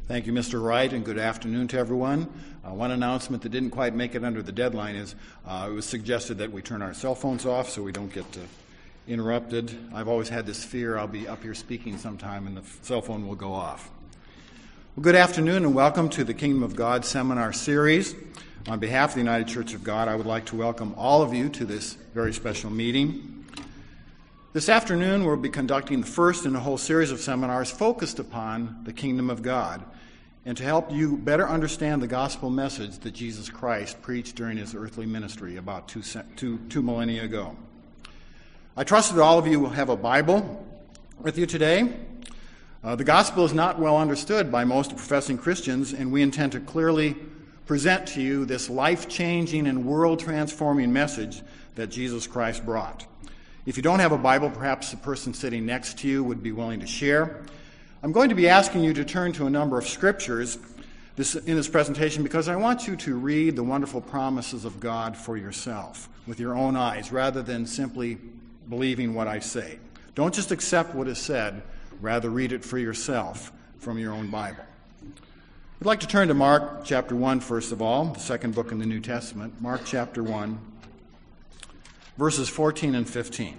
Thank you, Mr. Wright, and good afternoon to everyone. One announcement that didn't quite make it under the deadline is it was suggested that we turn our cell phones off so we don't get interrupted. I've always had this fear I'll be up here speaking sometime and the cell phone will go off. Well, good afternoon and welcome to the Kingdom of God seminar series. On behalf of the United Church of God, I would like to welcome all of you to this very special meeting. This afternoon, we'll be conducting the first in a whole series of seminars focused upon the Kingdom of God and to help you better understand the gospel message that Jesus Christ preached during his earthly ministry about two millennia ago. I trust that all of you will have a Bible with you today. The gospel is not well understood by most professing Christians, and we intend to clearly present to you this life-changing and world-transforming message that Jesus Christ brought. If you don't have a Bible, perhaps the person sitting next to you would be willing to share. I'm going to be asking you to turn to a number of scriptures in this presentation because I want you to read the wonderful promises of God for yourself with your own eyes rather than simply believing what I say. Don't just accept what is said, rather read it for yourself from your own Bible. I'd like to turn to Mark chapter 1 first of all, the second book in the New Testament, Mark chapter 1, verses 14 and 15.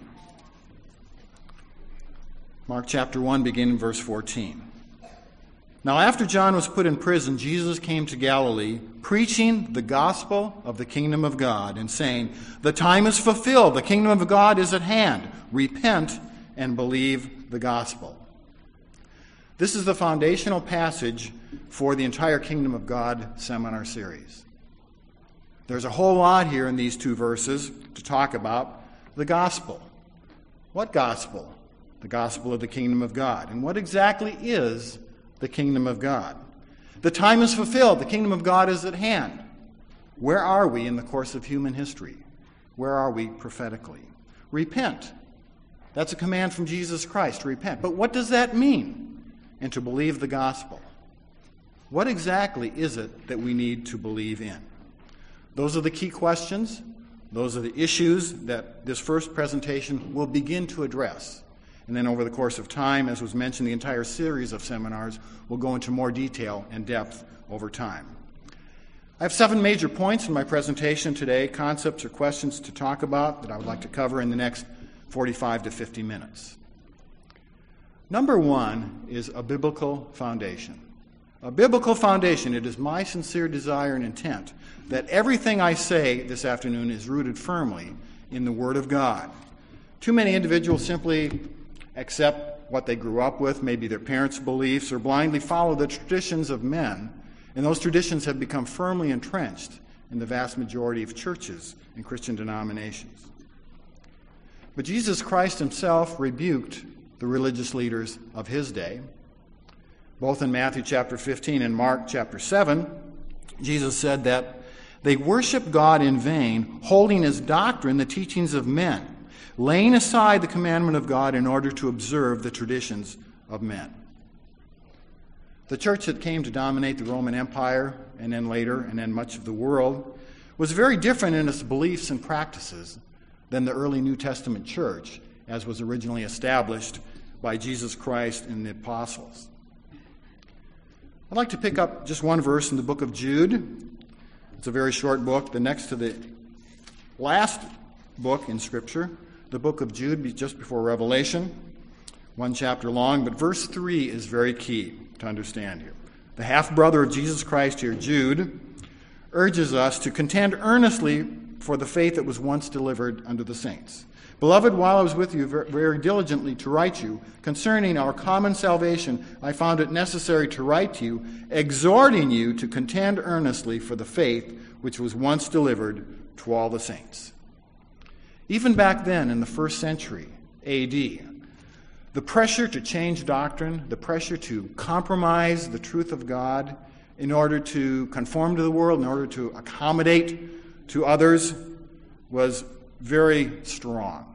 Mark chapter 1, beginning in verse 14. Now after John was put in prison, Jesus came to Galilee, preaching the gospel of the kingdom of God, and saying, "The time is fulfilled, the kingdom of God is at hand. Repent and believe the gospel." This is the foundational passage for the entire Kingdom of God seminar series. There's a whole lot here in these two verses to talk about the gospel. What gospel? The gospel of the kingdom of God. And what exactly is the kingdom of God? The time is fulfilled. The kingdom of God is at hand. Where are we in the course of human history? Where are we prophetically? Repent. That's a command from Jesus Christ, to repent. But what does that mean? And to believe the gospel. What exactly is it that we need to believe in? Those are the key questions. Those are the issues that this first presentation will begin to address. And then over the course of time, as was mentioned, the entire series of seminars will go into more detail and depth over time. I have 7 major points in my presentation today, concepts or questions to talk about that I would like to cover in the next 45 to 50 minutes. Number 1 is a biblical foundation. A biblical foundation. It is my sincere desire and intent that everything I say this afternoon is rooted firmly in the Word of God. Too many individuals simply accept what they grew up with, maybe their parents' beliefs, or blindly follow the traditions of men, and those traditions have become firmly entrenched in the vast majority of churches and Christian denominations. But Jesus Christ himself rebuked the religious leaders of his day. Both in Matthew chapter 15 and Mark chapter 7, Jesus said that they worship God in vain, holding as doctrine the teachings of men, laying aside the commandment of God in order to observe the traditions of men. The church that came to dominate the Roman Empire, and then later, and then much of the world, was very different in its beliefs and practices than the early New Testament church, as was originally established by Jesus Christ and the apostles. I'd like to pick up just one verse in the book of Jude. It's a very short book, the next to the last book in Scripture. The book of Jude, just before Revelation, 1 chapter long, but verse 3 is very key to understand here. The half-brother of Jesus Christ here, Jude, urges us to contend earnestly for the faith that was once delivered unto the saints. Beloved, while I was with you very diligently to write you concerning our common salvation, I found it necessary to write to you, exhorting you to contend earnestly for the faith which was once delivered to all the saints. Even back then, in the first century A.D., the pressure to change doctrine, the pressure to compromise the truth of God in order to conform to the world, in order to accommodate to others, was very strong.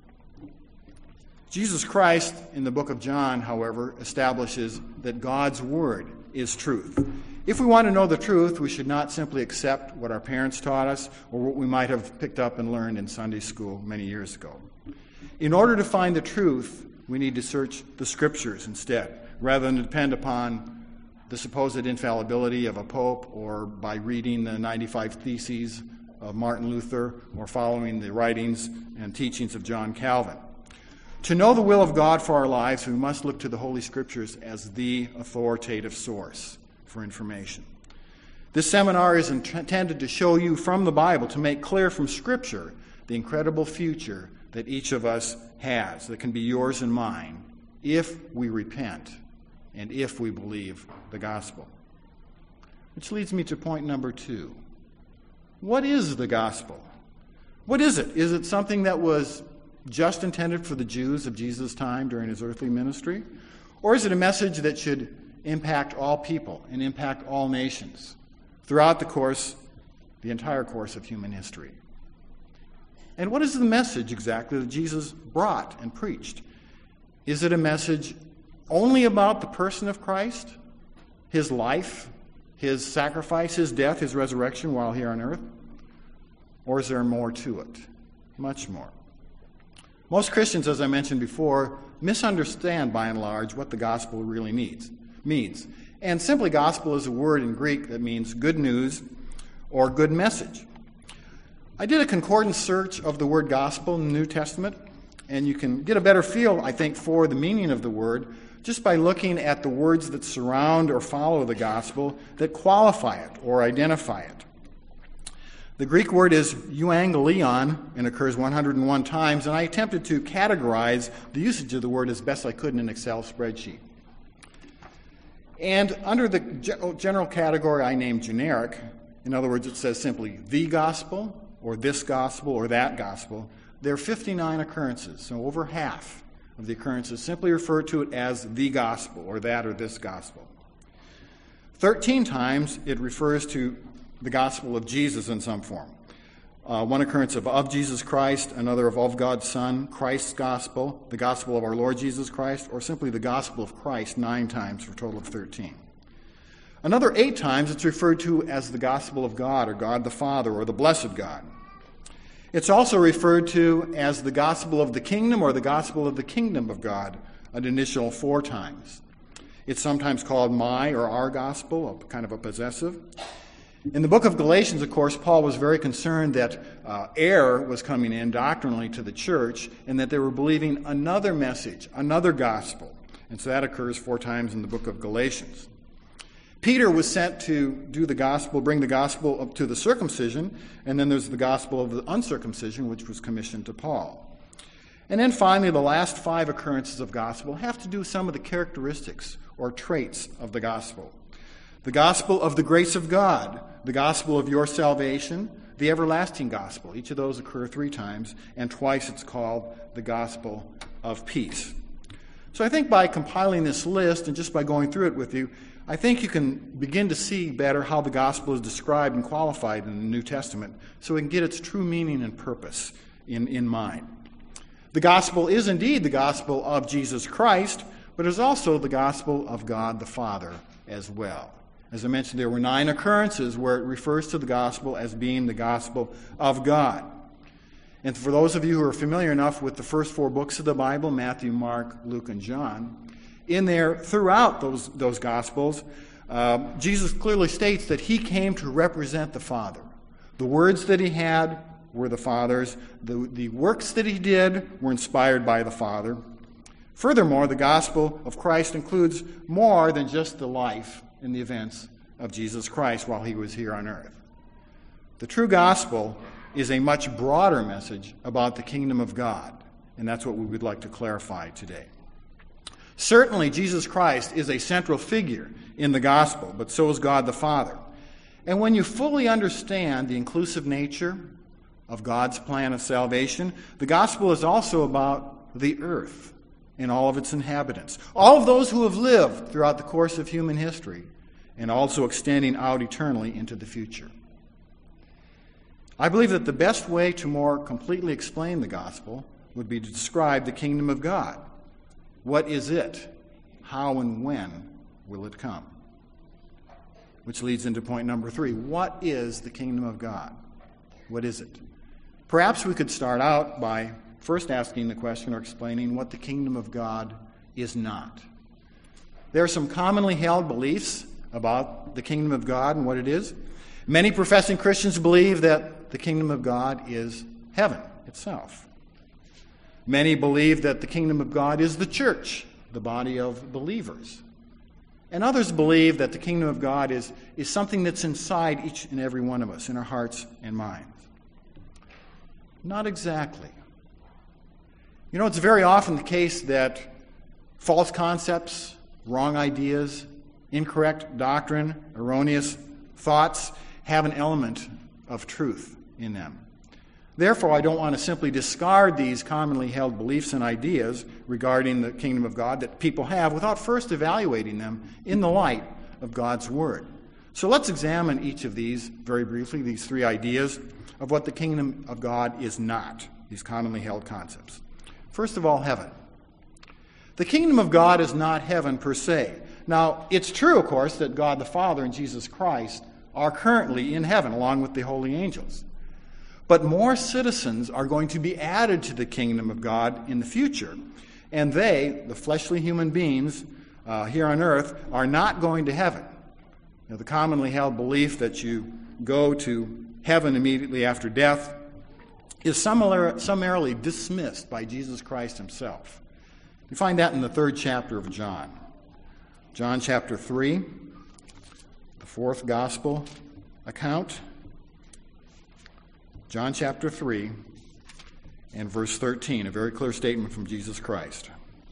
Jesus Christ, in the book of John, however, establishes that God's Word is truth. If we want to know the truth, we should not simply accept what our parents taught us or what we might have picked up and learned in Sunday school many years ago. In order to find the truth, we need to search the Scriptures instead, rather than depend upon the supposed infallibility of a pope, or by reading the 95 Theses of Martin Luther, or following the writings and teachings of John Calvin. To know the will of God for our lives, we must look to the Holy Scriptures as the authoritative source for information. This seminar is intended to show you from the Bible, to make clear from Scripture, the incredible future that each of us has, that can be yours and mine, if we repent and if we believe the gospel. Which leads me to point number 2. What is the gospel? What is it? Is it something that was just intended for the Jews of Jesus' time during his earthly ministry? Or is it a message that should impact all people and impact all nations throughout the entire course of human history? And what is the message exactly that Jesus brought and preached? Is it a message only about the person of Christ, his life, his sacrifice, his death, his resurrection while here on earth? Or is there more to it? Much more. Most Christians, as I mentioned before, misunderstand by and large what the gospel really means. And simply, gospel is a word in Greek that means good news or good message. I did a concordance search of the word gospel in the New Testament, and you can get a better feel, I think, for the meaning of the word just by looking at the words that surround or follow the gospel that qualify it or identify it. The Greek word is euangelion and occurs 101 times, and I attempted to categorize the usage of the word as best I could in an Excel spreadsheet. And under the general category I named generic, in other words, it says simply the gospel, or this gospel, or that gospel, there are 59 occurrences, so over half of the occurrences simply refer to it as the gospel, or that or this gospel. 13 times it refers to the gospel of Jesus in some form. One occurrence of Jesus Christ, another of God's Son, Christ's gospel, the gospel of our Lord Jesus Christ, or simply the gospel of Christ 9 times for a total of 13. Another 8 times it's referred to as the gospel of God, or God the Father, or the blessed God. It's also referred to as the gospel of the kingdom, or the gospel of the kingdom of God, an additional 4 times. It's sometimes called my or our gospel, kind of a possessive. In the book of Galatians, of course, Paul was very concerned that error was coming in doctrinally to the church, and that they were believing another message, another gospel. And so that occurs 4 times in the book of Galatians. Peter was sent to do the gospel, bring the gospel up to the circumcision, and then there's the gospel of the uncircumcision, which was commissioned to Paul. And then finally, the last 5 occurrences of gospel have to do with some of the characteristics or traits of the gospel. The gospel of the grace of God, the gospel of your salvation, the everlasting gospel. Each of those occur 3 times, and twice it's called the gospel of peace. So I think by compiling this list and just by going through it with you, I think you can begin to see better how the gospel is described and qualified in the New Testament so we can get its true meaning and purpose in mind. The gospel is indeed the gospel of Jesus Christ, but it is also the gospel of God the Father as well. As I mentioned, there were 9 occurrences where it refers to the gospel as being the gospel of God. And for those of you who are familiar enough with the first 4 books of the Bible, Matthew, Mark, Luke, and John, in there, throughout those gospels, Jesus clearly states that he came to represent the Father. The words that he had were the Father's. The works that he did were inspired by the Father. Furthermore, the gospel of Christ includes more than just the life and the events of Jesus Christ while he was here on earth. The true gospel is a much broader message about the kingdom of God, and that's what we would like to clarify today. Certainly, Jesus Christ is a central figure in the gospel, but so is God the Father. And when you fully understand the inclusive nature of God's plan of salvation, the gospel is also about the earth and all of its inhabitants, all of those who have lived throughout the course of human history, and also extending out eternally into the future. I believe that the best way to more completely explain the gospel would be to describe the kingdom of God. What is it? How and when will it come? Which leads into point number 3. What is the kingdom of God? What is it? Perhaps we could start out by first asking the question or explaining what the kingdom of God is not. There are some commonly held beliefs about the kingdom of God and what it is. Many professing Christians believe that the kingdom of God is heaven itself. Many believe that the kingdom of God is the church, the body of believers. And others believe that the kingdom of God is something that's inside each and every one of us, in our hearts and minds. Not exactly. You know, it's very often the case that false concepts, wrong ideas, incorrect doctrine, erroneous thoughts have an element of truth in them. Therefore, I don't want to simply discard these commonly held beliefs and ideas regarding the kingdom of God that people have without first evaluating them in the light of God's Word. So let's examine each of these very briefly, these three ideas of what the kingdom of God is not, these commonly held concepts. First of all, heaven. The kingdom of God is not heaven per se. Now, it's true, of course, that God the Father and Jesus Christ are currently in heaven along with the holy angels. But more citizens are going to be added to the kingdom of God in the future. And they, the fleshly human beings here on earth, are not going to heaven. Now, the commonly held belief that you go to heaven immediately after death is summarily dismissed by Jesus Christ himself. You find that in the 3rd chapter of John. John chapter 3, the 4th gospel account. John chapter 3 and verse 13, a very clear statement from Jesus Christ.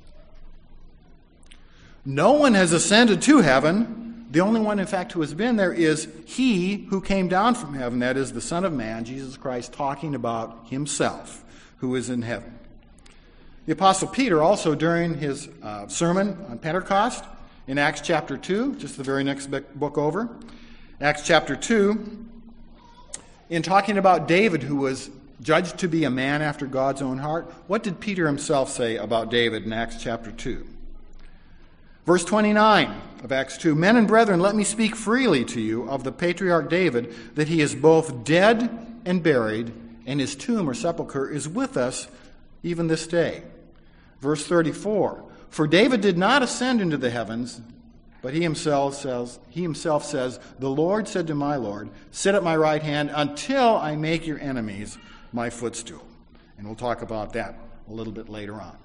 No one has ascended to heaven. The only one, in fact, who has been there is he who came down from heaven, that is the Son of Man, Jesus Christ, talking about himself, who is in heaven. The Apostle Peter also, during his sermon on Pentecost, in Acts chapter 2, just the very next book over, Acts chapter 2, in talking about David, who was judged to be a man after God's own heart, what did Peter himself say about David in Acts chapter 2? Verse 29 of Acts 2, Men and brethren, let me speak freely to you of the patriarch David, that he is both dead and buried, and his tomb or sepulchre is with us even this day. Verse 34, For David did not ascend into the heavens, but he himself says, The Lord said to my Lord, Sit at my right hand until I make your enemies my footstool. And we'll talk about that a little bit later on.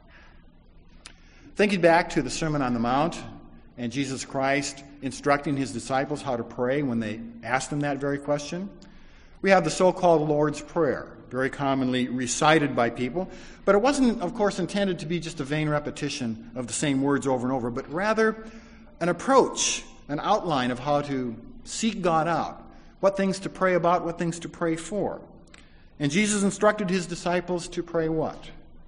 Thinking back to the Sermon on the Mount and Jesus Christ instructing his disciples how to pray when they asked him that very question, we have the so-called Lord's Prayer, very commonly recited by people. But it wasn't, of course, intended to be just a vain repetition of the same words over and over, but rather an approach, an outline of how to seek God out, what things to pray about, what things to pray for. And Jesus instructed his disciples to pray what?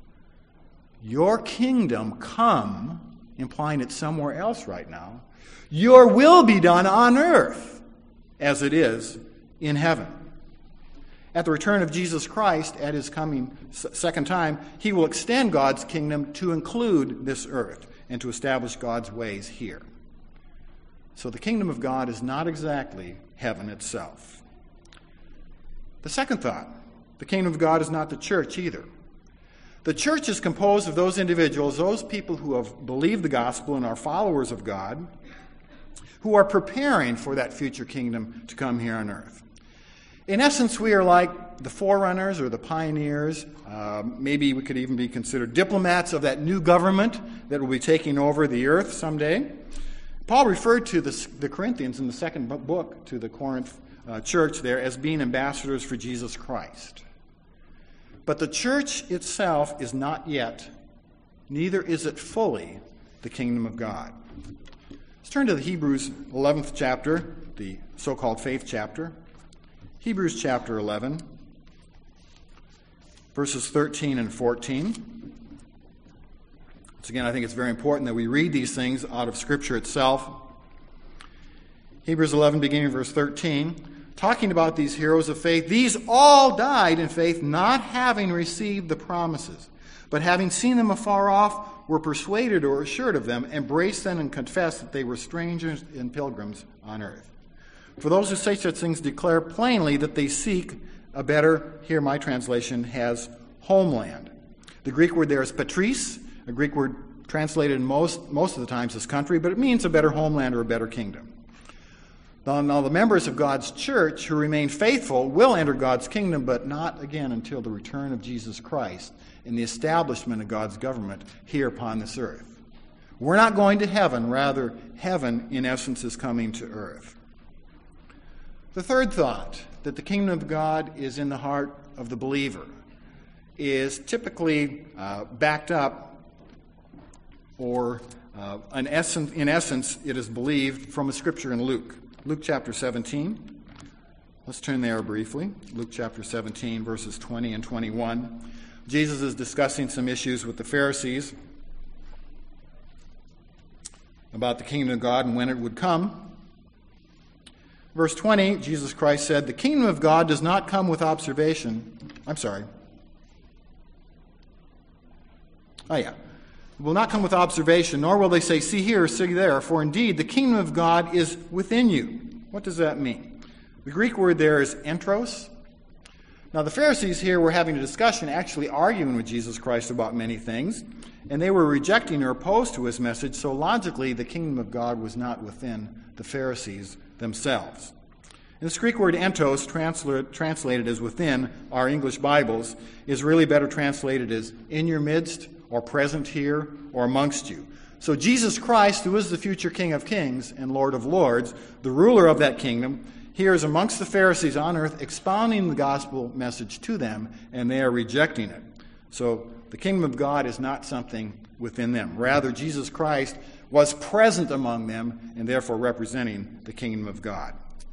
Your kingdom come, implying it's somewhere else right now. Your will be done on earth as it is in heaven. At the return of Jesus Christ, at his coming second time, he will extend God's kingdom to include this earth and to establish God's ways here. So the kingdom of God is not exactly heaven itself. The second thought, the kingdom of God is not the church either. The church is composed of those individuals, those people who have believed the gospel and are followers of God, who are preparing for that future kingdom to come here on earth. In essence, we are like the forerunners or the pioneers. Maybe we could even be considered diplomats of that new government that will be taking over the earth someday. Paul referred to the Corinthians in the second book to the Corinth church there as being ambassadors for Jesus Christ. But the church itself is not yet, neither is it fully, the kingdom of God. Let's turn to the Hebrews 11th chapter, the so-called faith chapter. Hebrews chapter 11, verses 13 and 14. Once again, I think it's very important that we read these things out of Scripture itself. Hebrews 11, beginning verse 13, talking about these heroes of faith. These all died in faith, not having received the promises, but having seen them afar off, were persuaded or assured of them, embraced them, and confessed that they were strangers and pilgrims on earth. For those who say such things declare plainly that they seek a better, here my translation has homeland. The Greek word there is patris, a Greek word translated most of the times as country, but it means a better homeland or a better kingdom. Now, the members of God's church who remain faithful will enter God's kingdom, but not again until the return of Jesus Christ and the establishment of God's government here upon this earth. We're not going to heaven. Rather, heaven, in essence, is coming to earth. The third thought, that the kingdom of God is in the heart of the believer, is typically backed up, or in essence, it is believed from a scripture in Luke. Luke chapter 17. Let's turn there briefly. Luke chapter 17, verses 20 and 21. Jesus is discussing some issues with the Pharisees about the kingdom of God and when it would come. Verse 20, Jesus Christ said, "The kingdom of God does not come with observation." Will not come with observation, nor will they say, "See here, see there," for indeed the kingdom of God is within you. What does that mean? The Greek word there is entros. Now the Pharisees here were having a discussion, actually arguing with Jesus Christ about many things, and they were rejecting or opposed to his message, so logically the kingdom of God was not within the Pharisees themselves. And this Greek word entos, translated as within our English Bibles, is really better translated as in your midst, or present here, or amongst you. So Jesus Christ, who is the future King of Kings and Lord of Lords, the ruler of that kingdom, here is amongst the Pharisees on earth, expounding the gospel message to them, and they are rejecting it. So the kingdom of God is not something within them. Rather, Jesus Christ was present among them, and therefore representing the kingdom of God.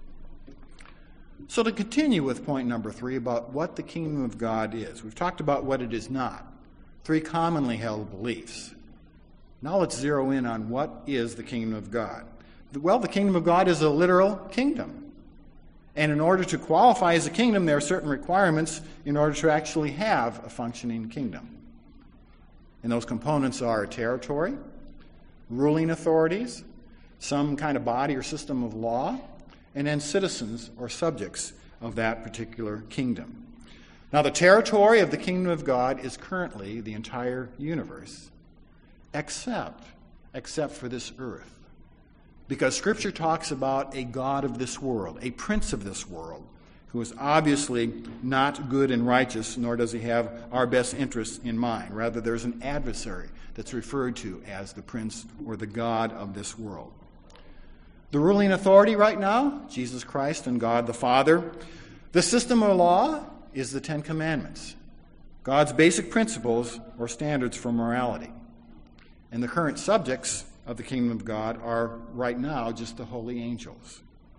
So to continue with point number 3 about what the kingdom of God is, we've talked about what it is not. 3 commonly held beliefs. Now let's zero in on what is the kingdom of God. Well, the kingdom of God is a literal kingdom. And in order to qualify as a kingdom, there are certain requirements in order to actually have a functioning kingdom. And those components are a territory, ruling authorities, some kind of body or system of law, and then citizens or subjects of that particular kingdom. Now, the territory of the kingdom of God is currently the entire universe, except for this earth. Because Scripture talks about a god of this world, a prince of this world, who is obviously not good and righteous, nor does he have our best interests in mind. Rather, there's an adversary that's referred to as the prince or the god of this world. The ruling authority right now, Jesus Christ and God the Father. The system of law is the 10 Commandments, God's basic principles or standards for morality. And the current subjects of the kingdom of God are right now just the holy angels.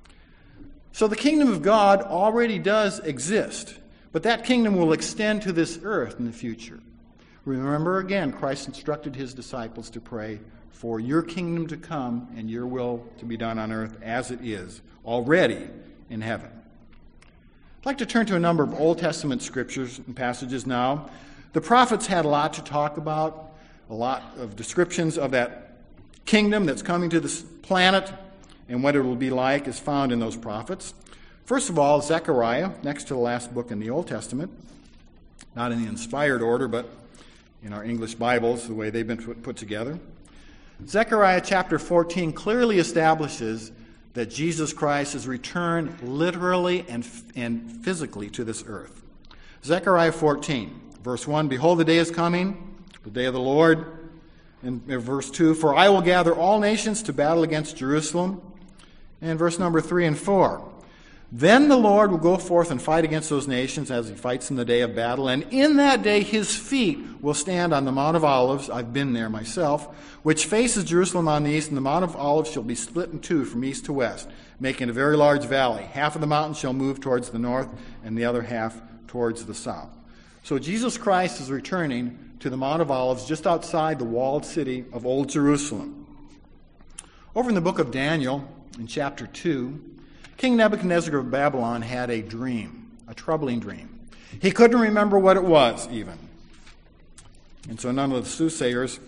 So the kingdom of God already does exist, but that kingdom will extend to this earth in the future. Remember again, Christ instructed his disciples to pray for your kingdom to come and your will to be done on earth as it is already in heaven. I'd like to turn to a number of Old Testament scriptures and passages now. The prophets had a lot to talk about, a lot of descriptions of that kingdom that's coming to this planet and what it will be like is found in those prophets. First of all, Zechariah, next to the last book in the Old Testament, not in the inspired order, but in our English Bibles, the way they've been put together. Zechariah chapter 14 clearly establishes that Jesus Christ has returned literally and physically to this earth. Zechariah 14, verse 1, "Behold, the day is coming, the day of the Lord." And verse 2, "For I will gather all nations to battle against Jerusalem." And verse number 3 and 4, "Then the Lord will go forth and fight against those nations as he fights in the day of battle. And in that day his feet will stand on the Mount of Olives," I've been there myself, "which faces Jerusalem on the east, and the Mount of Olives shall be split in two from east to west, making a very large valley. Half of the mountain shall move towards the north, and the other half towards the south." So Jesus Christ is returning to the Mount of Olives just outside the walled city of Old Jerusalem. Over in the book of Daniel, in chapter 2, King Nebuchadnezzar of Babylon had a dream, a troubling dream. He couldn't remember what it was, even. And so none of the soothsayers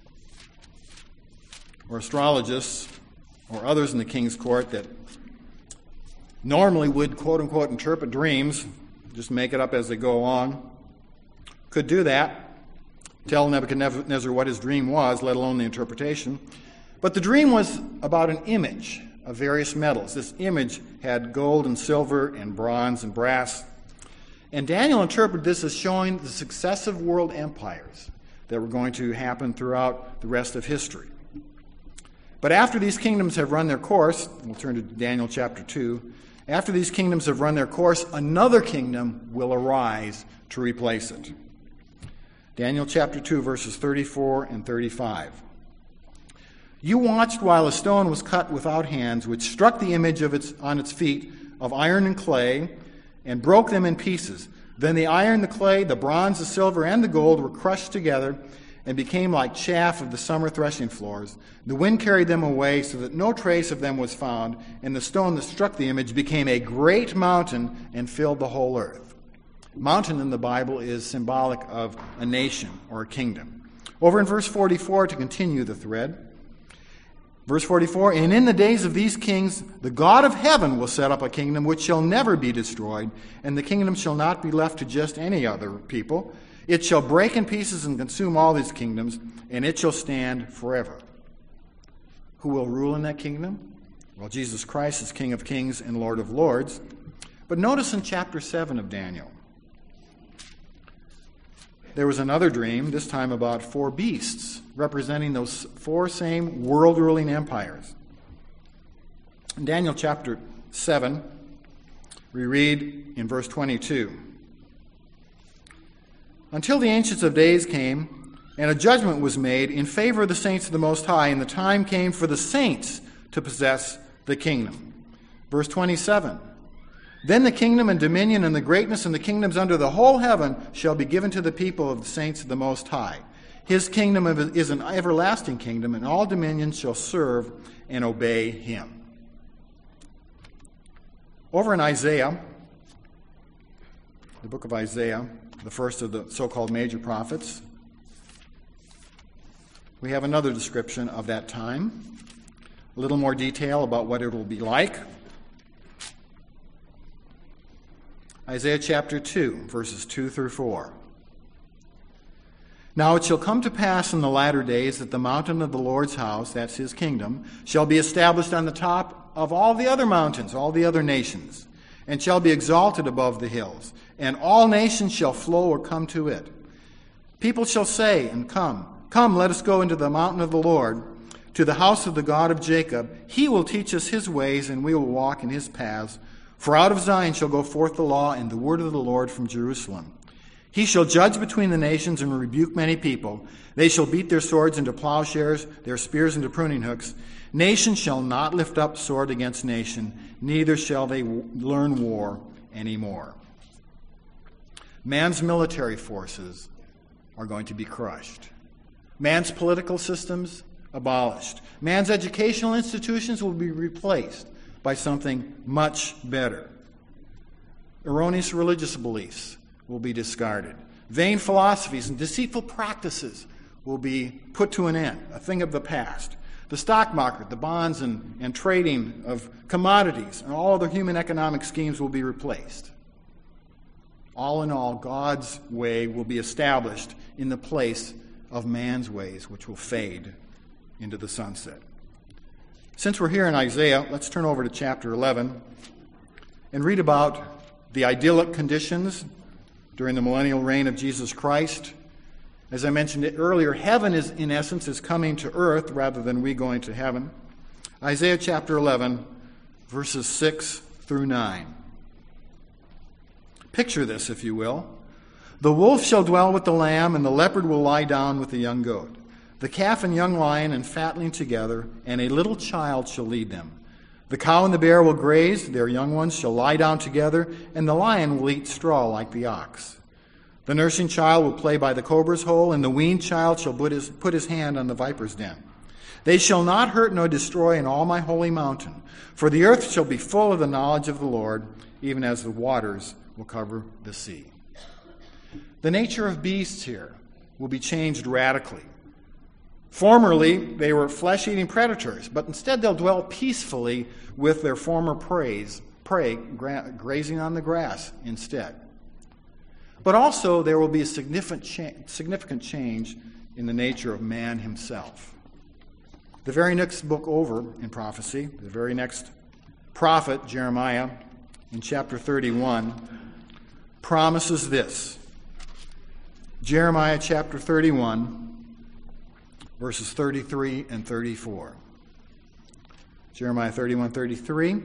or astrologists or others in the king's court that normally would, quote-unquote, interpret dreams, just make it up as they go along, could do that, tell Nebuchadnezzar what his dream was, let alone the interpretation. But the dream was about an image of various metals. This image had gold and silver and bronze and brass. And Daniel interpreted this as showing the successive world empires that were going to happen throughout the rest of history. But after these kingdoms have run their course, we'll turn to Daniel chapter 2, after these kingdoms have run their course, another kingdom will arise to replace it. Daniel chapter 2, verses 34 and 35. You watched while a stone was cut without hands, which struck the image on its feet of iron and clay, and broke them in pieces. Then the iron, the clay, the bronze, the silver, and the gold were crushed together and became like chaff of the summer threshing floors. The wind carried them away so that no trace of them was found, and the stone that struck the image became a great mountain and filled the whole earth. Mountain in the Bible is symbolic of a nation or a kingdom. Over in verse 44, to continue the thread, verse 44, and in the days of these kings, the God of heaven will set up a kingdom which shall never be destroyed, and the kingdom shall not be left to just any other people. It shall break in pieces and consume all these kingdoms, and it shall stand forever. Who will rule in that kingdom? Well, Jesus Christ is King of kings and Lord of lords. But notice in chapter 7 of Daniel, there was another dream, this time about 4 beasts, representing those 4 same world-ruling empires. In Daniel chapter 7, we read in verse 22, until the Ancients of Days came, and a judgment was made in favor of the saints of the Most High, and the time came for the saints to possess the kingdom. Verse 27, then the kingdom and dominion and the greatness and the kingdoms under the whole heaven shall be given to the people of the saints of the Most High. His kingdom is an everlasting kingdom, and all dominions shall serve and obey him. Over in Isaiah, the book of Isaiah, the first of the so-called major prophets, we have another description of that time, a little more detail about what it will be like. Isaiah chapter 2, verses 2 through 4. Now it shall come to pass in the latter days that the mountain of the Lord's house, that's his kingdom, shall be established on the top of all the other mountains, all the other nations, and shall be exalted above the hills, and all nations shall flow or come to it. People shall say, and come, let us go into the mountain of the Lord, to the house of the God of Jacob. He will teach us his ways, and we will walk in his paths. For out of Zion shall go forth the law and the word of the Lord from Jerusalem. He shall judge between the nations and rebuke many people. They shall beat their swords into plowshares, their spears into pruning hooks. Nation shall not lift up sword against nation, neither shall they learn war anymore. Man's military forces are going to be crushed. Man's political systems abolished. Man's educational institutions will be replaced by something much better. Erroneous religious beliefs will be discarded. Vain philosophies and deceitful practices will be put to an end, a thing of the past. The stock market, the bonds and trading of commodities, and all other human economic schemes will be replaced. All in all, God's way will be established in the place of man's ways, which will fade into the sunset. Since we're here in Isaiah, let's turn over to chapter 11 and read about the idyllic conditions during the millennial reign of Jesus Christ. As I mentioned earlier, heaven is, in essence, is coming to earth rather than we going to heaven. Isaiah chapter 11, verses 6 through 9. Picture this, if you will. The wolf shall dwell with the lamb, and the leopard will lie down with the young goat. The calf and young lion and fatling together, and a little child shall lead them. The cow and the bear will graze, their young ones shall lie down together, and the lion will eat straw like the ox. The nursing child will play by the cobra's hole, and the weaned child shall put his hand on the viper's den. They shall not hurt nor destroy in all my holy mountain, for the earth shall be full of the knowledge of the Lord, even as the waters will cover the sea. The nature of beasts here will be changed radically. Formerly, they were flesh-eating predators, but instead they'll dwell peacefully with their former prey, grazing on the grass instead. But also there will be a significant change in the nature of man himself. The very next book over in prophecy, the very next prophet, Jeremiah, in chapter 31, promises this. Jeremiah chapter 31, verses 33 and 34. Jeremiah 31:33.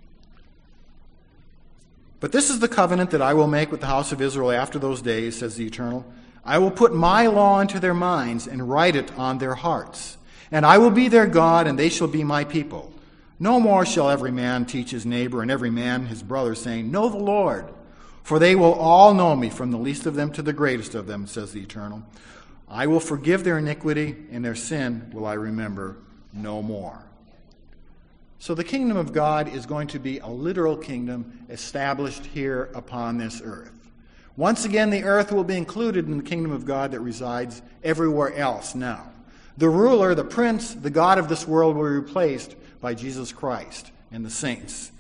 But this is the covenant that I will make with the house of Israel after those days, says the Eternal. I will put my law into their minds and write it on their hearts. And I will be their God, and they shall be my people. No more shall every man teach his neighbor and every man his brother, saying, Know the Lord. For they will all know me, from the least of them to the greatest of them, says the Eternal. I will forgive their iniquity, and their sin will I remember no more. So the kingdom of God is going to be a literal kingdom established here upon this earth. Once again, the earth will be included in the kingdom of God that resides everywhere else now. The ruler, the prince, the God of this world will be replaced by Jesus Christ and the saints.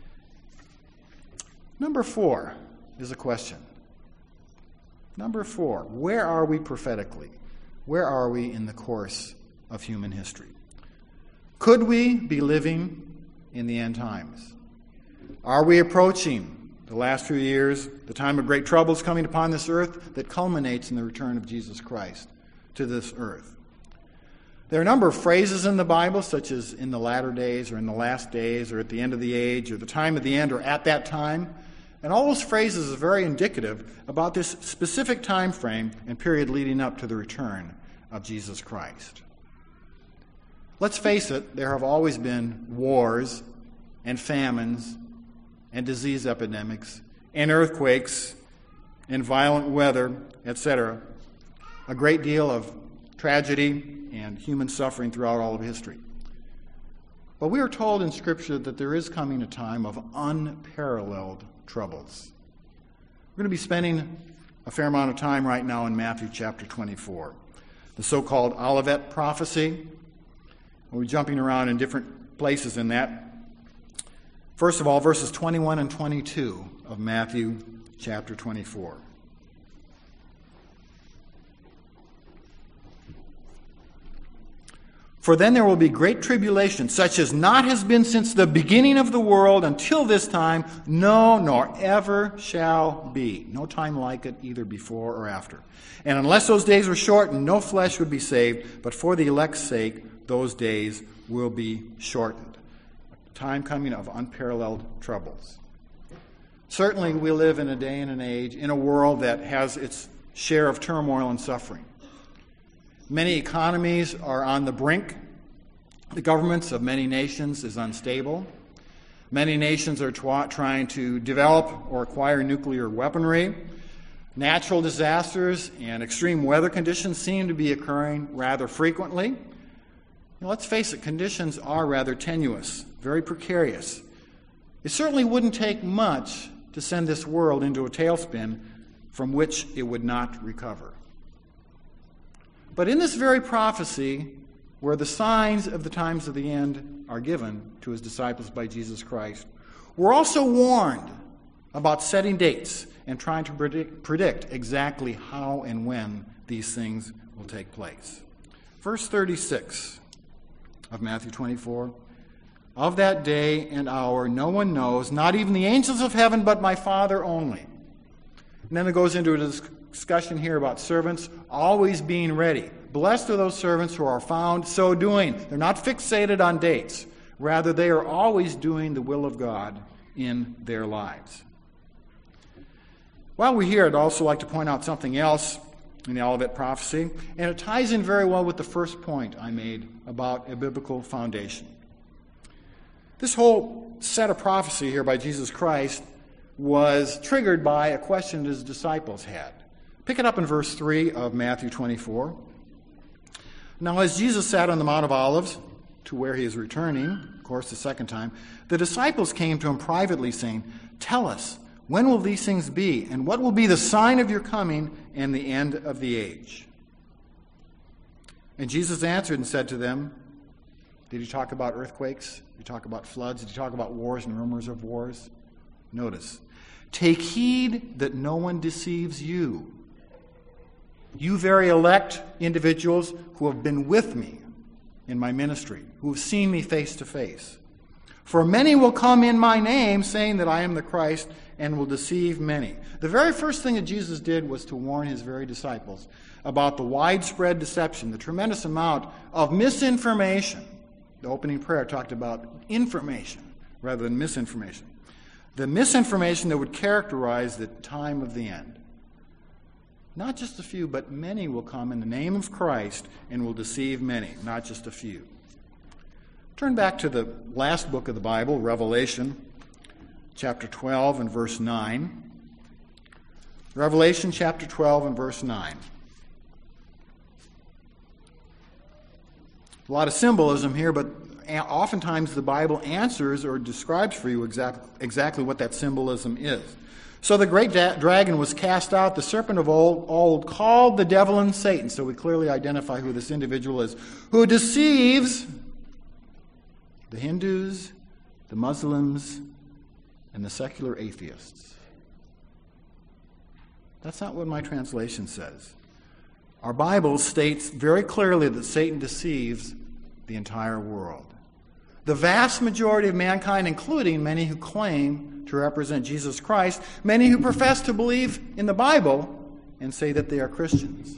Number 4 is a question. Number 4, where are we prophetically? Where are we in the course of human history? Could we be living in the end times? Are we approaching the last few years, the time of great troubles coming upon this earth that culminates in the return of Jesus Christ to this earth? There are a number of phrases in the Bible, such as in the latter days, or in the last days, or at the end of the age, or the time of the end, or at that time. And all those phrases are very indicative about this specific time frame and period leading up to the return of Jesus Christ. Let's face it, there have always been wars and famines and disease epidemics and earthquakes and violent weather, etc. A great deal of tragedy and human suffering throughout all of history. But we are told in Scripture that there is coming a time of unparalleled troubles. We're going to be spending a fair amount of time right now in Matthew chapter 24, the so-called Olivet prophecy. We're jumping around in different places in that. First of all, verses 21 and 22 of Matthew chapter 24. For then there will be great tribulation, such as not has been since the beginning of the world until this time, no, nor ever shall be. No time like it, either before or after. And unless those days were shortened, no flesh would be saved, but for the elect's sake, those days will be shortened. A time coming of unparalleled troubles. Certainly we live in a day and an age, in a world that has its share of turmoil and suffering. Many economies are on the brink. The governments of many nations is unstable. Many nations are trying to develop or acquire nuclear weaponry. Natural disasters and extreme weather conditions seem to be occurring rather frequently. Now, let's face it, conditions are rather tenuous, very precarious. It certainly wouldn't take much to send this world into a tailspin from which it would not recover. But in this very prophecy, where the signs of the times of the end are given to his disciples by Jesus Christ, we're also warned about setting dates and trying to predict exactly how and when these things will take place. Verse 36 of Matthew 24, of that day and hour no one knows, not even the angels of heaven, but my Father only. And then it goes into a discussion here about servants always being ready. Blessed are those servants who are found so doing. They're not fixated on dates. Rather, they are always doing the will of God in their lives. While we're here, I'd also like to point out something else in the Olivet prophecy, and it ties in very well with the first point I made about a biblical foundation. This whole set of prophecy here by Jesus Christ was triggered by a question that his disciples had. Pick it up in verse 3 of Matthew 24. Now, as Jesus sat on the Mount of Olives, to where he is returning, of course, the second time, the disciples came to him privately, saying, Tell us, when will these things be? And what will be the sign of your coming and the end of the age? And Jesus answered and said to them, did he talk about earthquakes? Did he talk about floods? Did he talk about wars and rumors of wars? Notice, take heed that no one deceives you. You very elect individuals who have been with me in my ministry, who have seen me face to face. For many will come in my name, saying that I am the Christ, and will deceive many. The very first thing that Jesus did was to warn his very disciples about the widespread deception, the tremendous amount of misinformation. The opening prayer talked about information rather than misinformation. The misinformation that would characterize the time of the end. Not just a few, but many will come in the name of Christ and will deceive many, not just a few. Turn back to the last book of the Bible, Revelation, chapter 12 and verse 9. Revelation chapter 12 and verse 9. A lot of symbolism here, but oftentimes the Bible answers or describes for you exactly what that symbolism is. So the great dragon was cast out, the serpent of old, called the devil and Satan. So we clearly identify who this individual is, who deceives the Hindus, the Muslims, and the secular atheists. That's not what my translation says. Our Bible states very clearly that Satan deceives the entire world. The vast majority of mankind, including many who claim to represent Jesus Christ, many who profess to believe in the Bible and say that they are Christians.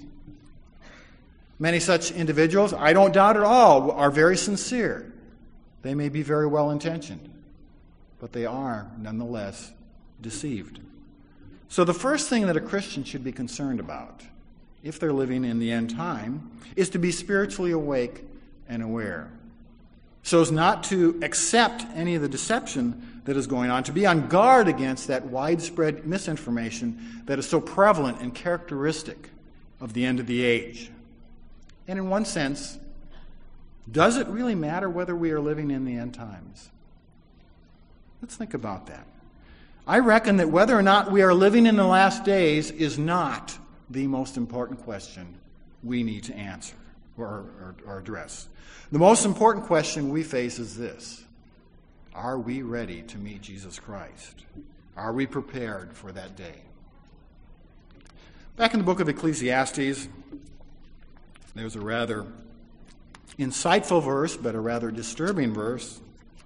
Many such individuals, I don't doubt at all, are very sincere. They may be very well-intentioned, but they are nonetheless deceived. So the first thing that a Christian should be concerned about, if they're living in the end time, is to be spiritually awake and aware, so as not to accept any of the deception that is going on, to be on guard against that widespread misinformation that is so prevalent and characteristic of the end of the age. And in one sense, does it really matter whether we are living in the end times? Let's think about that. I reckon that whether or not we are living in the last days is not the most important question we need to answer or address. The most important question we face is this: are we ready to meet Jesus Christ? Are we prepared for that day? Back in the book of Ecclesiastes, there's a rather insightful verse, but a rather disturbing verse.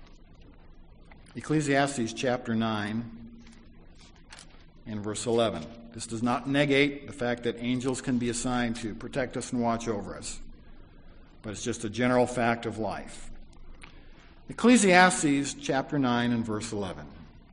Ecclesiastes chapter 9 and verse 11. This does not negate the fact that angels can be assigned to protect us and watch over us, but it's just a general fact of life. Ecclesiastes chapter 9 and verse 11.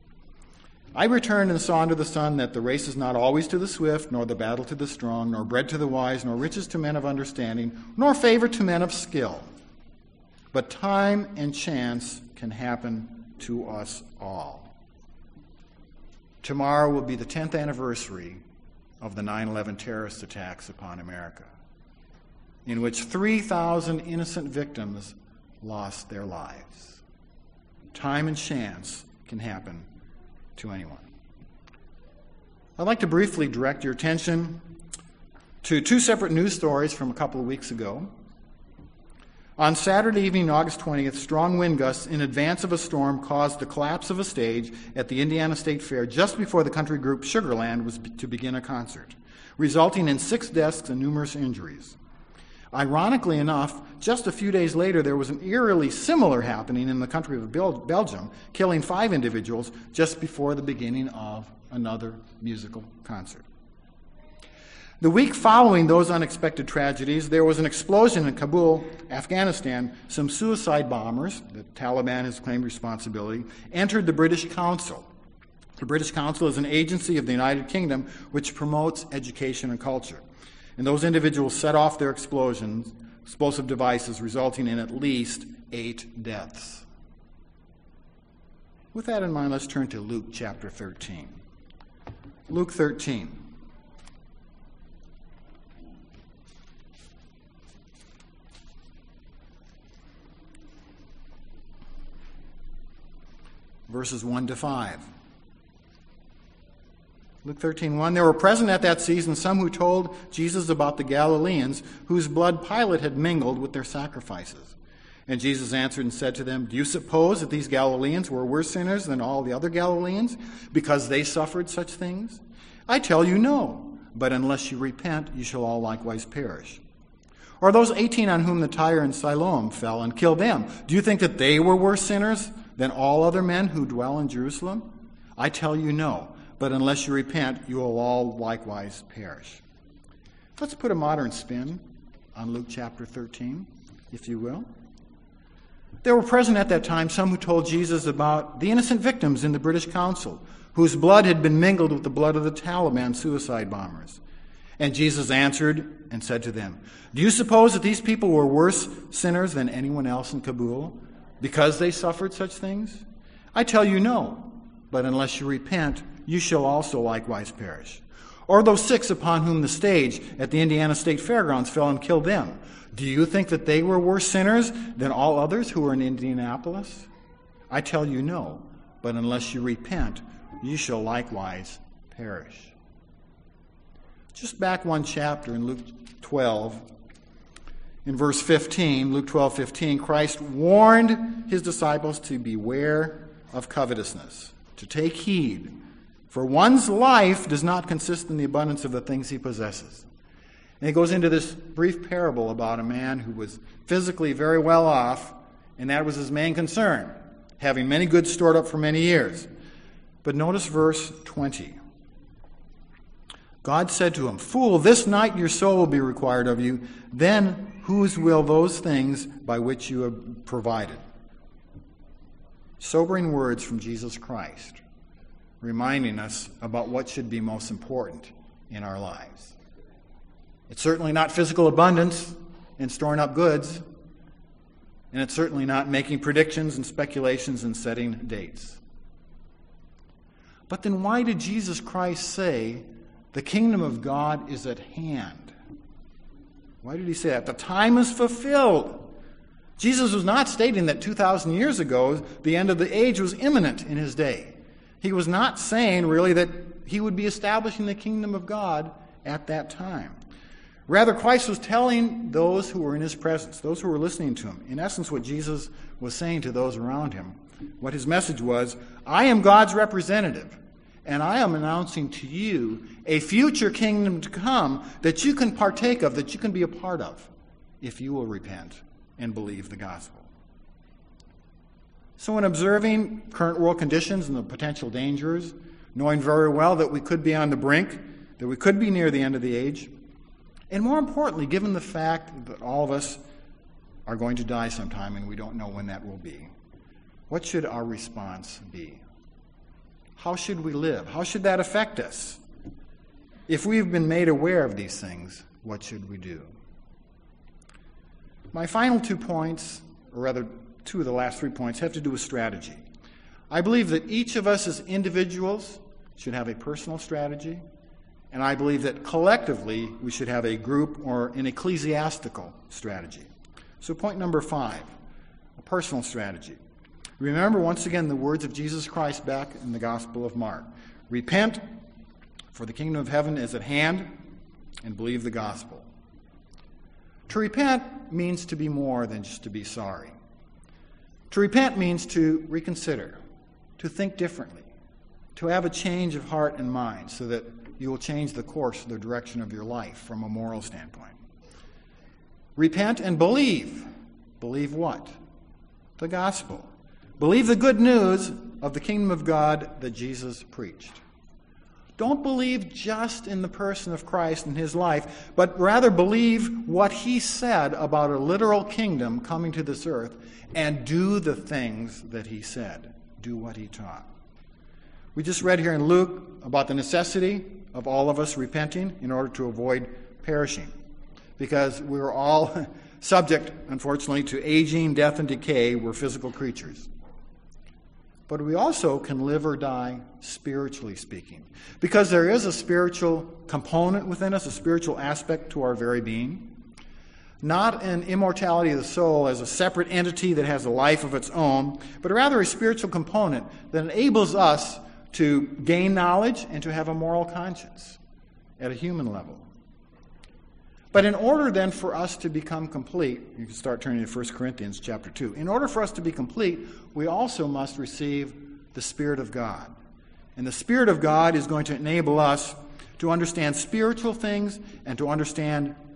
I returned and saw under the sun that the race is not always to the swift, nor the battle to the strong, nor bread to the wise, nor riches to men of understanding, nor favor to men of skill. But time and chance can happen to us all. Tomorrow will be the 10th anniversary of the 9/11 terrorist attacks upon America, in which 3,000 innocent victims lost their lives. Time and chance can happen to anyone. I'd like to briefly direct your attention to two separate news stories from a couple of weeks ago. On Saturday evening, August 20th, strong wind gusts in advance of a storm caused the collapse of a stage at the Indiana State Fair just before the country group Sugarland was to begin a concert, resulting in 6 deaths and numerous injuries. Ironically enough, just a few days later, there was an eerily similar happening in the country of Belgium, killing 5 individuals just before the beginning of another musical concert. The week following those unexpected tragedies, there was an explosion in Kabul, Afghanistan. Some suicide bombers, the Taliban has claimed responsibility, entered the British Council. The British Council is an agency of the United Kingdom which promotes education and culture. And those individuals set off their explosive devices, resulting in at least 8 deaths. With that in mind, let's turn to Luke chapter 13. Luke 13. Verses 1 to 5. Luke 13:1. There were present at that season some who told Jesus about the Galileans whose blood Pilate had mingled with their sacrifices. And Jesus answered and said to them, do you suppose that these Galileans were worse sinners than all the other Galileans because they suffered such things? I tell you no, but unless you repent, you shall all likewise perish. Or those 18 on whom the Tyre and Siloam fell and killed them, do you think that they were worse sinners than all other men who dwell in Jerusalem? I tell you no, but unless you repent, you will all likewise perish. Let's put a modern spin on Luke chapter 13, if you will. There were present at that time some who told Jesus about the innocent victims in the British Council, whose blood had been mingled with the blood of the Taliban suicide bombers. And Jesus answered and said to them, do you suppose that these people were worse sinners than anyone else in Kabul because they suffered such things? I tell you no, but unless you repent, you shall also likewise perish. Or those 6 upon whom the stage at the Indiana State Fairgrounds fell and killed them, do you think that they were worse sinners than all others who were in Indianapolis? I tell you no, but unless you repent, you shall likewise perish. Just back one chapter in Luke 12, in verse 15, Luke 12:15, Christ warned his disciples to beware of covetousness, to take heed, for one's life does not consist in the abundance of the things he possesses. And he goes into this brief parable about a man who was physically very well off, and that was his main concern, having many goods stored up for many years. But notice verse 20. God said to him, fool, this night your soul will be required of you. Then whose will those things by which you have provided? Sobering words from Jesus Christ, reminding us about what should be most important in our lives. It's certainly not physical abundance and storing up goods, and it's certainly not making predictions and speculations and setting dates. But then why did Jesus Christ say, the kingdom of God is at hand? Why did he say that? The time is fulfilled. Jesus was not stating that 2,000 years ago, the end of the age was imminent in his day. He was not saying, really, that he would be establishing the kingdom of God at that time. Rather, Christ was telling those who were in his presence, those who were listening to him, in essence what Jesus was saying to those around him, what his message was, I am God's representative. And I am announcing to you a future kingdom to come that you can partake of, that you can be a part of, if you will repent and believe the gospel. So in observing current world conditions and the potential dangers, knowing very well that we could be on the brink, that we could be near the end of the age, and more importantly, given the fact that all of us are going to die sometime and we don't know when that will be, what should our response be? How should we live? How should that affect us? If we've been made aware of these things, what should we do? My final 2 points, or rather 2 of the last 3 points, have to do with strategy. I believe that each of us as individuals should have a personal strategy, and I believe that collectively we should have a group or an ecclesiastical strategy. So point number 5, a personal strategy. Remember, once again, the words of Jesus Christ back in the Gospel of Mark. Repent, for the kingdom of heaven is at hand, and believe the gospel. To repent means to be more than just to be sorry. To repent means to reconsider, to think differently, to have a change of heart and mind so that you will change the course, the direction of your life from a moral standpoint. Repent and believe. Believe what? The gospel. Believe the good news of the kingdom of God that Jesus preached. Don't believe just in the person of Christ and his life, but rather believe what he said about a literal kingdom coming to this earth and do the things that he said. Do what he taught. We just read here in Luke about the necessity of all of us repenting in order to avoid perishing, because we're all subject, unfortunately, to aging, death, and decay. We're physical creatures. But we also can live or die spiritually speaking, because there is a spiritual component within us, a spiritual aspect to our very being. Not an immortality of the soul as a separate entity that has a life of its own, but rather a spiritual component that enables us to gain knowledge and to have a moral conscience at a human level. But in order then for us to become complete, you can start turning to 1 Corinthians chapter 2. In order for us to be complete, we also must receive the Spirit of God. And the Spirit of God is going to enable us to understand spiritual things and to understand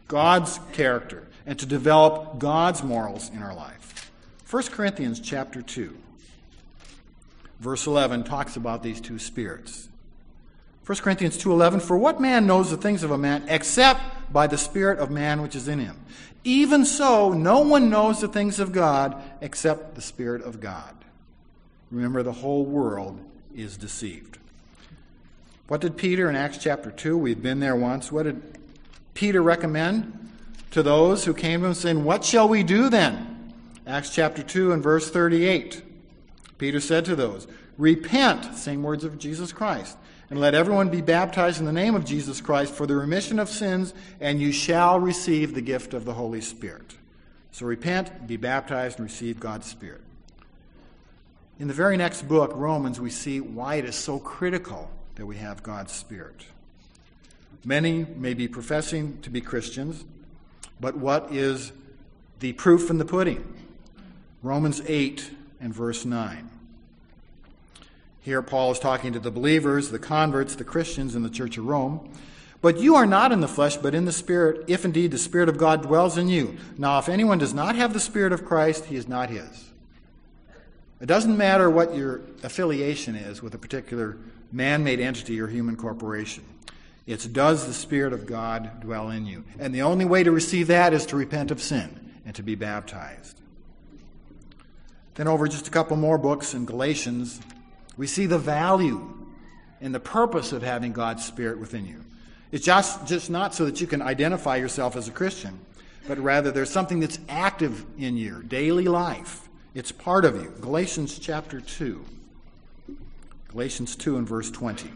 God's character, and to develop God's morals in our life. 1 Corinthians chapter 2, verse 11 talks about these two spirits. 1 Corinthians 2:11, "For what man knows the things of a man except by the spirit of man which is in him? Even so, no one knows the things of God except the Spirit of God." Remember, the whole world is deceived. What did Peter in Acts chapter 2, we've been there once, what did Peter recommend to those who came to him saying, "What shall we do then?" Acts chapter 2 and verse 38. Peter said to those, "Repent," same words of Jesus Christ, "and let everyone be baptized in the name of Jesus Christ for the remission of sins, and you shall receive the gift of the Holy Spirit." So repent, be baptized, and receive God's Spirit. In the very next book, Romans, we see why it is so critical that we have God's Spirit. Many may be professing to be Christians, but what is the proof in the pudding? Romans 8 and verse 9. Here Paul is talking to the believers, the converts, the Christians in the Church of Rome. "But you are not in the flesh, but in the Spirit, if indeed the Spirit of God dwells in you. Now if anyone does not have the Spirit of Christ, he is not his." It doesn't matter what your affiliation is with a particular man-made entity or human corporation. It's, does the Spirit of God dwell in you? And the only way to receive that is to repent of sin and to be baptized. Then over just a couple more books in Galatians, we see the value and the purpose of having God's Spirit within you. It's just not so that you can identify yourself as a Christian, but rather there's something that's active in your daily life. It's part of you. Galatians chapter 2. Galatians 2 and verse 20.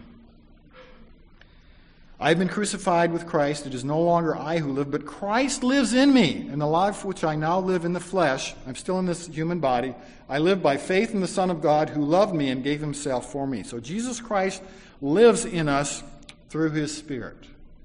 "I have been crucified with Christ. It is no longer I who live, but Christ lives in me. And the life which I now live in the flesh," I'm still in this human body, "I live by faith in the Son of God who loved me and gave himself for me." So Jesus Christ lives in us through his Spirit.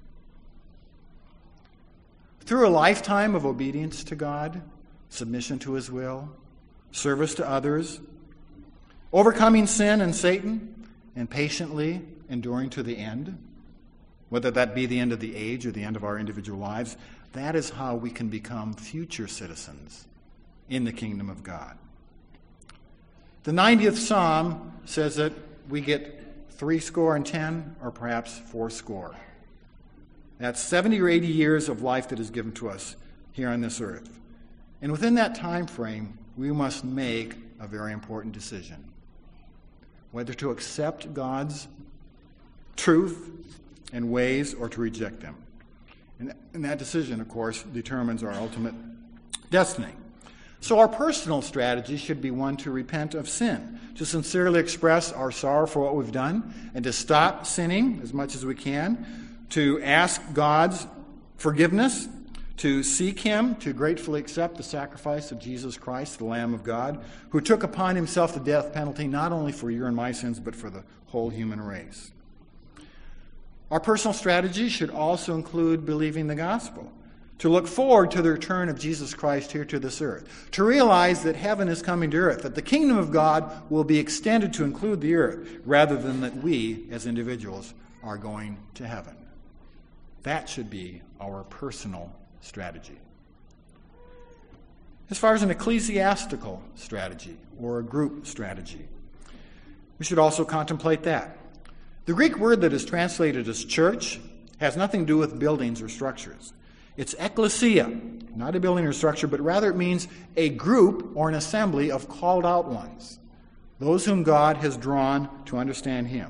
Through a lifetime of obedience to God, submission to his will, service to others, overcoming sin and Satan, and patiently enduring to the end, whether that be the end of the age or the end of our individual lives, that is how we can become future citizens in the kingdom of God. The 90th Psalm says that we get 70 or perhaps 80. That's 70 or 80 years of life that is given to us here on this earth. And within that time frame, we must make a very important decision. Whether to accept God's truth and ways or to reject them. And that decision, of course, determines our ultimate destiny. So our personal strategy should be one to repent of sin, to sincerely express our sorrow for what we've done, and to stop sinning as much as we can, to ask God's forgiveness, to seek him, to gratefully accept the sacrifice of Jesus Christ, the Lamb of God, who took upon himself the death penalty not only for your and my sins, but for the whole human race. Our personal strategy should also include believing the gospel, to look forward to the return of Jesus Christ here to this earth, to realize that heaven is coming to earth, that the kingdom of God will be extended to include the earth, rather than that we, as individuals, are going to heaven. That should be our personal strategy. As far as an ecclesiastical strategy or a group strategy, we should also contemplate that. The Greek word that is translated as church has nothing to do with buildings or structures. It's ecclesia, not a building or structure, but rather it means a group or an assembly of called out ones, those whom God has drawn to understand him.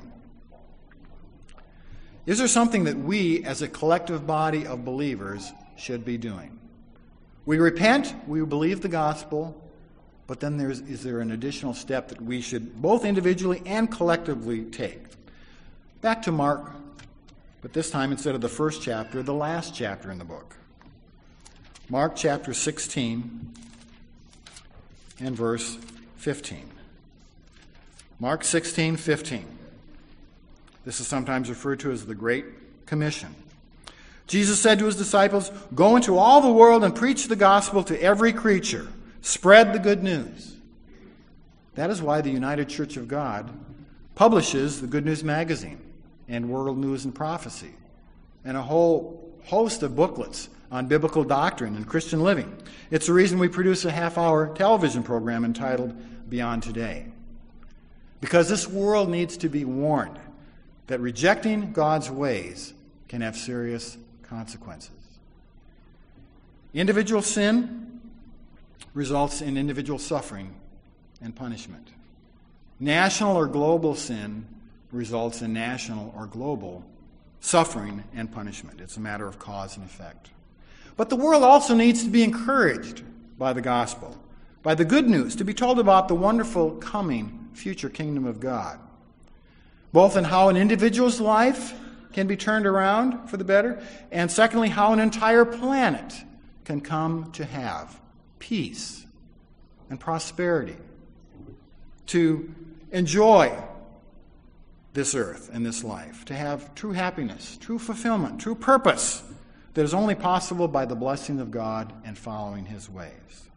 Is there something that we, as a collective body of believers, should be doing? We repent, we believe the gospel, but then is there an additional step that we should both individually and collectively take? Back to Mark, but this time instead of the first chapter, the last chapter in the book. Mark chapter 16 and verse 15. Mark 16:15. This is sometimes referred to as the Great Commission. Jesus said to his disciples, "Go into all the world and preach the gospel to every creature. Spread the good news." That is why the United Church of God publishes the Good News Magazine and World News and Prophecy and a whole host of booklets on biblical doctrine and Christian living. It's the reason we produce a half-hour television program entitled Beyond Today. Because this world needs to be warned that rejecting God's ways can have serious consequences. Individual sin results in individual suffering and punishment. National or global sin results in national or global suffering and punishment. It's a matter of cause and effect. But the world also needs to be encouraged by the gospel, by the good news, to be told about the wonderful coming future kingdom of God, both in how an individual's life can be turned around for the better, and secondly, how an entire planet can come to have peace and prosperity, to enjoy this earth and this life, to have true happiness, true fulfillment, true purpose that is only possible by the blessing of God and following His ways.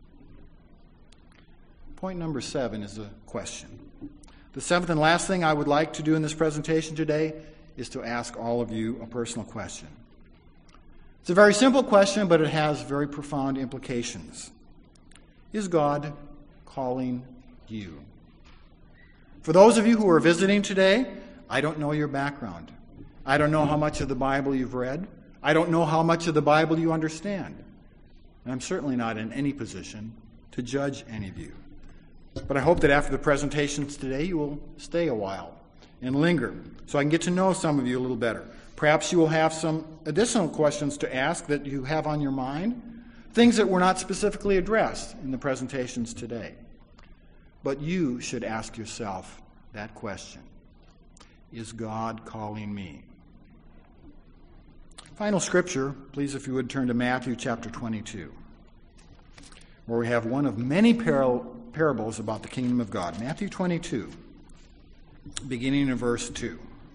Point number 7 is a question. The seventh and last thing I would like to do in this presentation today is to ask all of you a personal question. It's a very simple question, but it has very profound implications. Is God calling you? For those of you who are visiting today, I don't know your background. I don't know how much of the Bible you've read. I don't know how much of the Bible you understand. And I'm certainly not in any position to judge any of you. But I hope that after the presentations today, you will stay a while and linger so I can get to know some of you a little better. Perhaps you will have some additional questions to ask that you have on your mind, things that were not specifically addressed in the presentations today. But you should ask yourself that question. Is God calling me? Final scripture, please, if you would turn to Matthew chapter 22, where we have one of many parables about the kingdom of God. Matthew 22, beginning in verse 2.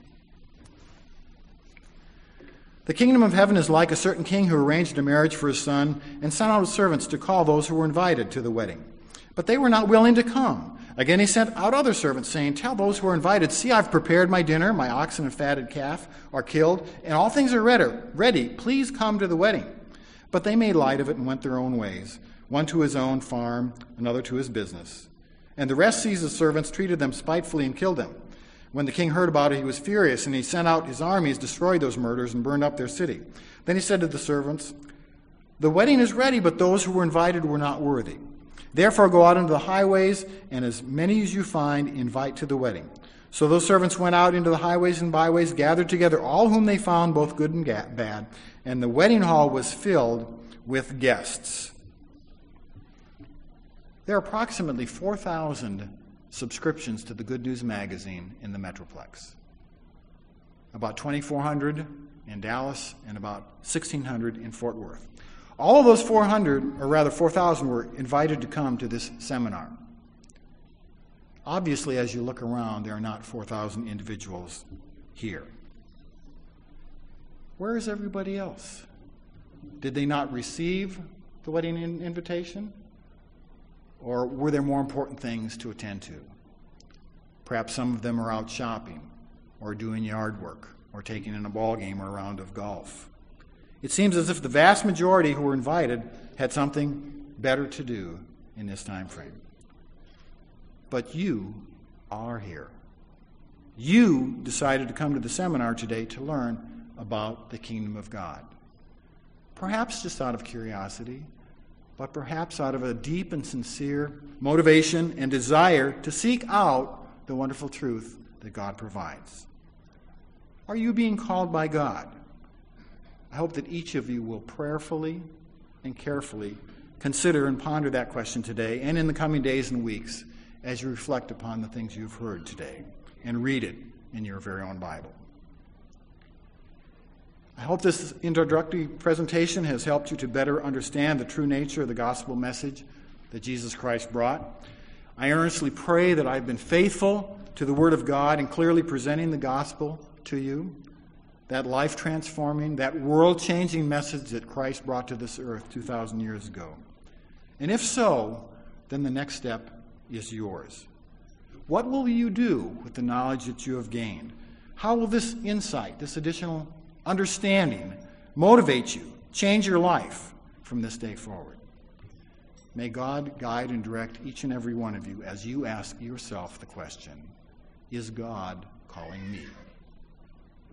The kingdom of heaven is like a certain king who arranged a marriage for his son and sent out his servants to call those who were invited to the wedding. But they were not willing to come. Again, he sent out other servants, saying, "Tell those who are invited, see, I've prepared my dinner, my oxen and fatted calf are killed, and all things are ready. Please come to the wedding." But they made light of it and went their own ways, one to his own farm, another to his business. And the rest seized the servants, treated them spitefully, and killed them. When the king heard about it, he was furious, and he sent out his armies, destroyed those murderers, and burned up their city. Then he said to the servants, "The wedding is ready, but those who were invited were not worthy. Therefore go out into the highways, and as many as you find, invite to the wedding." So those servants went out into the highways and byways, gathered together all whom they found, both good and bad, and the wedding hall was filled with guests. There are approximately 4,000 subscriptions to the Good News magazine in the Metroplex. About 2,400 in Dallas and about 1,600 in Fort Worth. All of those 4,000 were invited to come to this seminar. Obviously, as you look around, there are not 4,000 individuals here. Where is everybody else? Did they not receive the wedding invitation? Or were there more important things to attend to? Perhaps some of them are out shopping or doing yard work or taking in a ball game or a round of golf. It seems as if the vast majority who were invited had something better to do in this time frame. But you are here. You decided to come to the seminar today to learn about the kingdom of God. Perhaps just out of curiosity, but perhaps out of a deep and sincere motivation and desire to seek out the wonderful truth that God provides. Are you being called by God? I hope that each of you will prayerfully and carefully consider and ponder that question today and in the coming days and weeks as you reflect upon the things you've heard today and read it in your very own Bible. I hope this introductory presentation has helped you to better understand the true nature of the gospel message that Jesus Christ brought. I earnestly pray that I've been faithful to the Word of God in clearly presenting the gospel to you, that life-transforming, that world-changing message that Christ brought to this earth 2,000 years ago. And if so, then the next step is yours. What will you do with the knowledge that you have gained? How will this insight, this additional understanding, motivate you change your life from this day forward. May God guide and direct each and every one of you as you ask yourself the question, is God calling me?